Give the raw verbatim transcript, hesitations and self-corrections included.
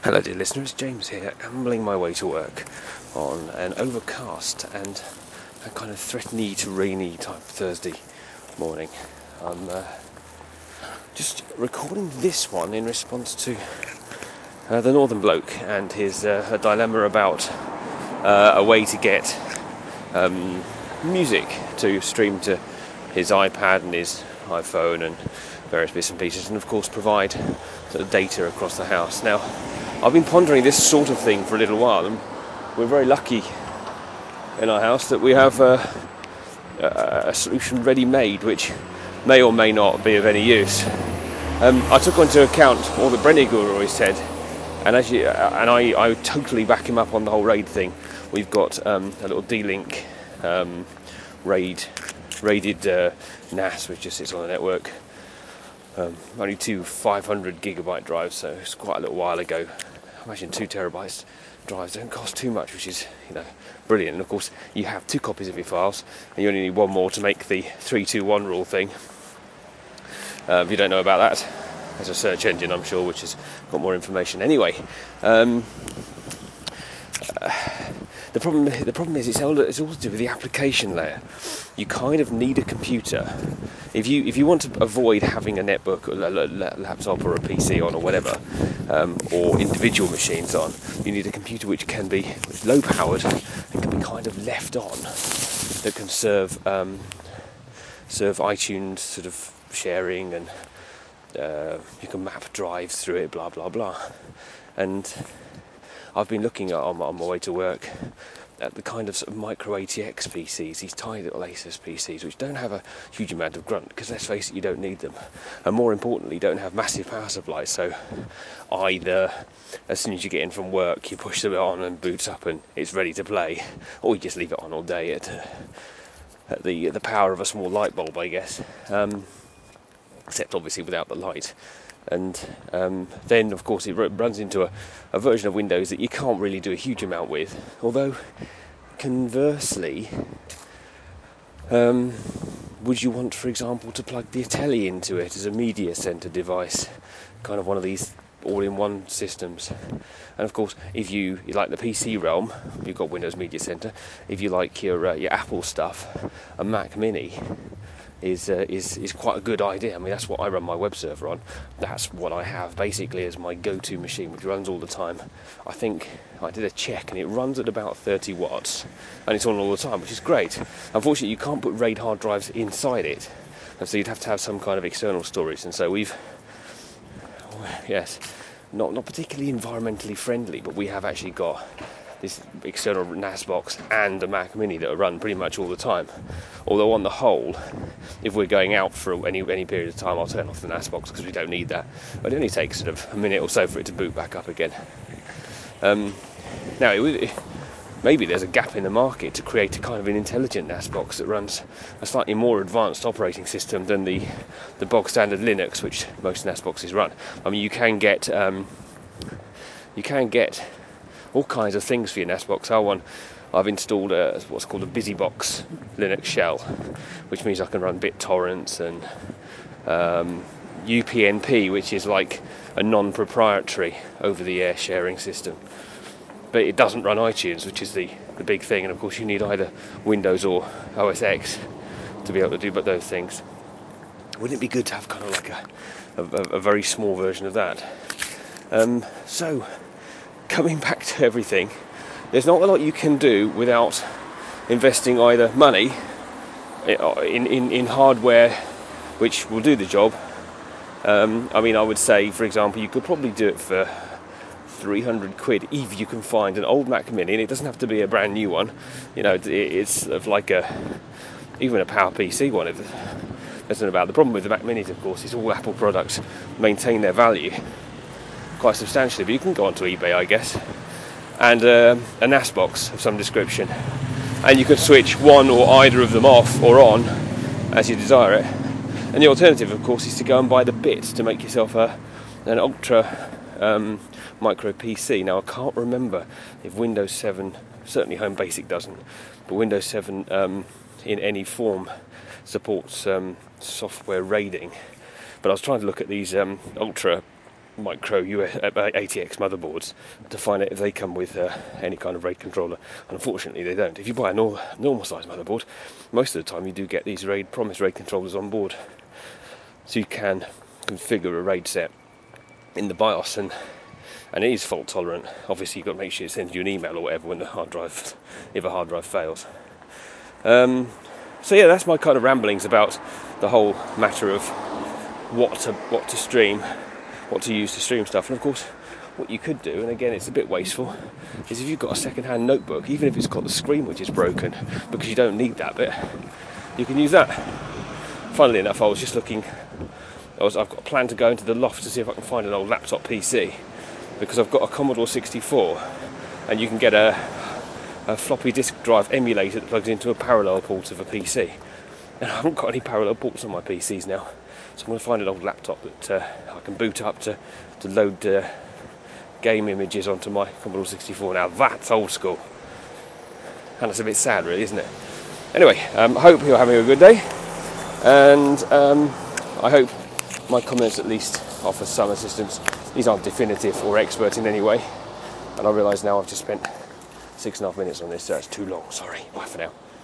Hello dear listeners, James here, ambling my way to work on an overcast and a kind of threatening to rainy type Thursday morning. I'm uh, just recording this one in response to uh, the Northern Bloke and his uh, dilemma about uh, a way to get um, music to stream to his iPad and his iPhone and various bits and pieces, and of course provide sort of data across the house. Now, I've been pondering this sort of thing for a little while, and we're very lucky in our house that we have uh, a, a solution ready-made, which may or may not be of any use. Um, I took into account all that Brennigur always said, and as you, uh, and I, I totally back him up on the whole RAID thing. We've got um, a little D-Link um, RAID, RAIDed uh, N A S, which just sits on the network. Um, only two five hundred gigabyte drives, so it's quite a little while ago. Imagine two terabytes drives don't cost too much, which is, you know, brilliant. And of course, you have two copies of your files, and you only need one more to make the three two one rule thing. Uh, if you don't know about that, there's a search engine, I'm sure, which has got more information. Anyway, um, uh, the problem the problem is it's all, it's all to do with the application layer. You kind of need a computer. If you if you want to avoid having a netbook, or a laptop, or a P C on, or whatever, um, or individual machines on, you need a computer which can be which low powered and can be kind of left on, that can serve um, serve iTunes sort of sharing, and uh, you can map drives through it, blah blah blah. And I've been looking at on my, on my way to work at the kind of, sort of micro A T X P Cs, these tiny little Asus P Cs, which don't have a huge amount of grunt, because let's face it, you don't need them, and more importantly, don't have massive power supplies. So either as soon as you get in from work, you push them on and boots up and it's ready to play, or you just leave it on all day at, uh, at the the power of a small light bulb, I guess. Um, except obviously without the light. And um, then, of course, it r- runs into a, a version of Windows that you can't really do a huge amount with. Although, conversely, um, would you want, for example, to plug the Ateli into it as a media center device? Kind of one of these all-in-one systems. And of course, if you, you like the P C realm, you've got Windows Media Center. If you like your uh, your Apple stuff, a Mac Mini is uh, is is quite a good idea. I mean, that's what I run my web server on. That's what I have basically as my go-to machine, which runs all the time. I think I did a check, and it runs at about thirty watts, and it's on all the time, which is great. Unfortunately, you can't put RAID hard drives inside it, and so you'd have to have some kind of external storage. And so we've, yes, not not particularly environmentally friendly, but we have actually got this external N A S box and a Mac Mini that are run pretty much all the time. Although on the whole, if we're going out for any any period of time, I'll turn off the N A S box because we don't need that. But it only takes sort of a minute or so for it to boot back up again. Um, now, it would, maybe there's a gap in the market to create a kind of an intelligent N A S box that runs a slightly more advanced operating system than the the bog standard Linux, which most N A S boxes run. I mean, you can get um, you can get all kinds of things for your N A S box. Our one, I've installed a, what's called a BusyBox Linux shell, which means I can run BitTorrents and um, U P n P, which is like a non-proprietary over-the-air sharing system. But it doesn't run iTunes, which is the, the big thing. And of course, you need either Windows or O S X to be able to do but those things. Wouldn't it be good to have kind of like a, a, a very small version of that? Um, so. Coming back to everything, there's not a lot you can do without investing either money in, in, in hardware which will do the job. Um, I mean, I would say, for example, you could probably do it for three hundred quid if you can find an old Mac Mini, and it doesn't have to be a brand new one. You know, it's sort of like a, even a Power P C one. That's not about. The problem with the Mac Minis, of course, is all Apple products maintain their value quite substantially, but you can go onto eBay, I guess, and uh, a N A S box of some description, and you can switch one or either of them off or on as you desire it. And the alternative, of course, is to go and buy the bits to make yourself a an ultra um, micro P C. Now, I can't remember if Windows seven, certainly Home Basic doesn't, but Windows seven um, in any form supports um, software RAIDing. But I was trying to look at these um, ultra micro U S, uh, A T X motherboards to find out if they come with uh, any kind of RAID controller. And unfortunately they don't. If you buy a nor- normal size motherboard, most of the time you do get these RAID promised RAID controllers on board, so you can configure a RAID set in the BIOS, and and it is fault tolerant. Obviously you've got to make sure it sends you an email or whatever when the hard drive, if a hard drive fails. Um, so yeah, that's my kind of ramblings about the whole matter of what to what to stream, what to use to stream stuff. And of course, what you could do, and again it's a bit wasteful, is if you've got a second-hand notebook, even if it's got the screen which is broken, because you don't need that bit, you can use that. Funnily enough, I was just looking, I was, I've got a plan to go into the loft to see if I can find an old laptop P C, because I've got a Commodore sixty-four, and you can get a, a floppy disk drive emulator that plugs into a parallel port of a P C. And I haven't got any parallel ports on my P Cs now, so I'm going to find an old laptop that uh, I can boot up to, to load uh, game images onto my Commodore sixty-four. Now that's old school, and it's a bit sad really, isn't it? Anyway, um, I hope you're having a good day, and um, I hope my comments at least offer some assistance. These aren't definitive or expert in any way, and I realise now I've just spent six and a half minutes on this, so it's too long. Sorry, bye for now.